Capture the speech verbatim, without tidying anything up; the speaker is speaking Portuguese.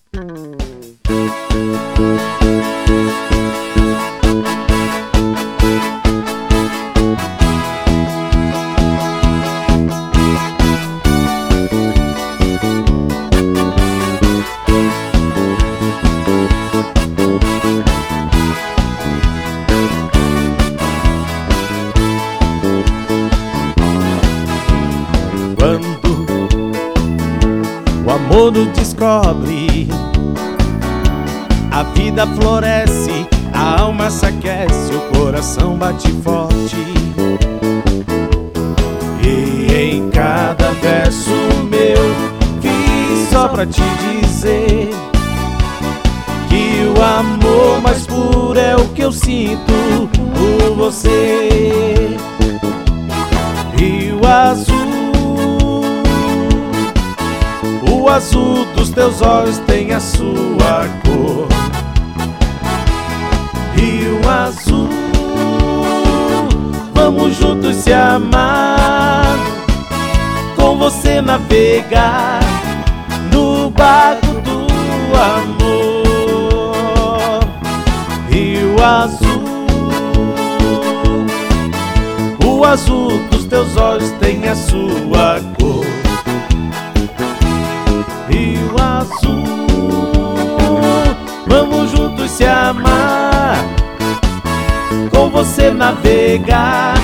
O amor nos descobre, a vida floresce, a alma se aquece, o coração bate forte. E em cada verso meu fiz só pra te dizer que o amor mais puro é o que eu sinto por você. Rio azul, o azul dos teus olhos tem a sua cor. Rio azul, vamos juntos se amar, com você navegar no barco do amor. Rio azul, o azul dos teus olhos tem a sua cor. Rio azul, vamos juntos se amar, com você navegar